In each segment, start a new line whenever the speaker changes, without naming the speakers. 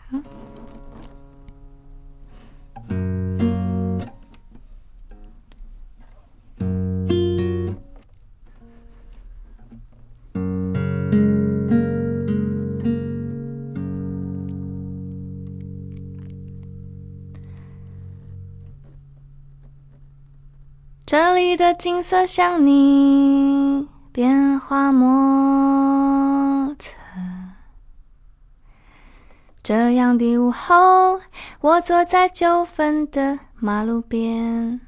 这里的景色像你变化莫测，这样的午后，我坐在9分的马路边，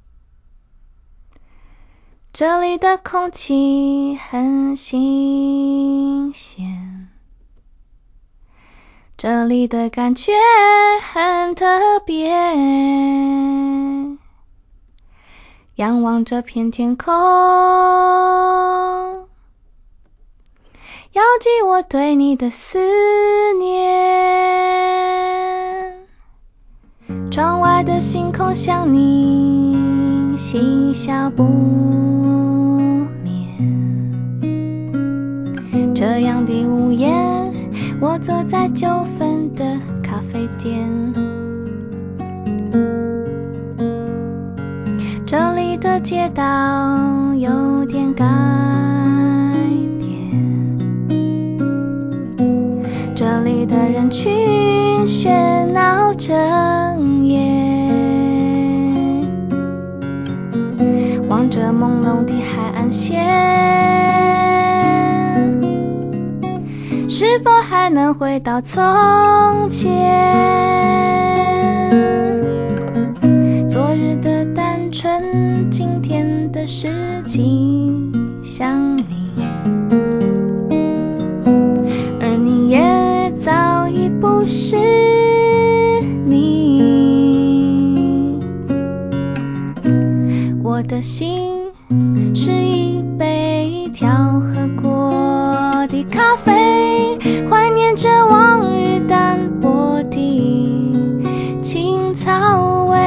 这里的空气很新鲜，这里的感觉很特别，仰望这片天空，遥寄我对你的思念。窗外的星空像你嬉笑不眠，这样的午夜，我坐在9分的咖啡店，这里的街道有点改变，这里的人群喧闹整夜，望着朦胧的海岸线，是否还能回到从前？昨日的单纯，今天的事情像你，而你也早已不是你。我的心是一杯调和过的咖啡，怀念着往日淡薄的青草味。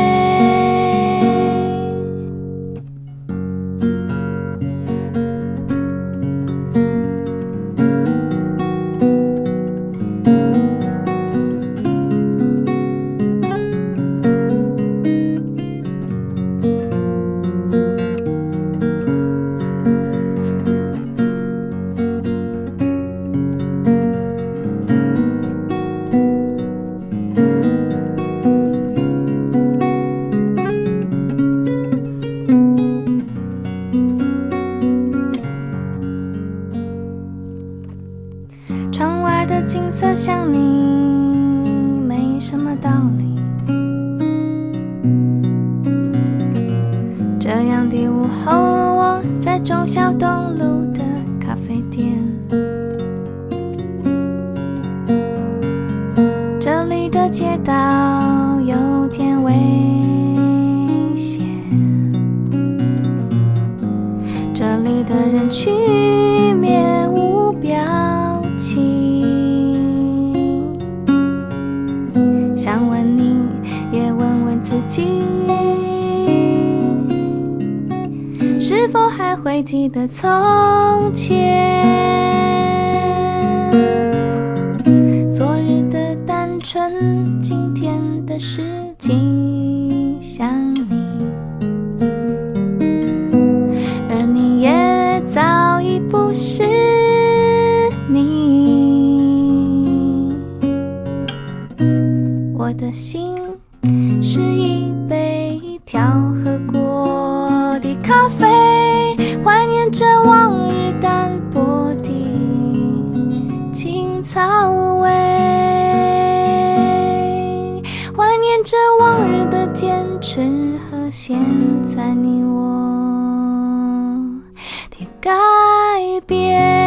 窗外的景色像你，没什么道理。这样的午后，我在忠孝东路的咖啡店，这里的街道有点危险，这里的人群面无表情，想问你，也问问自己，是否还会记得从前？昨日的单纯，今天的事情像你，而你也早已不是你。我的心是一杯调和过的咖啡，怀念着往日淡薄的青草味，怀念着往日的坚持和现在你我的改变。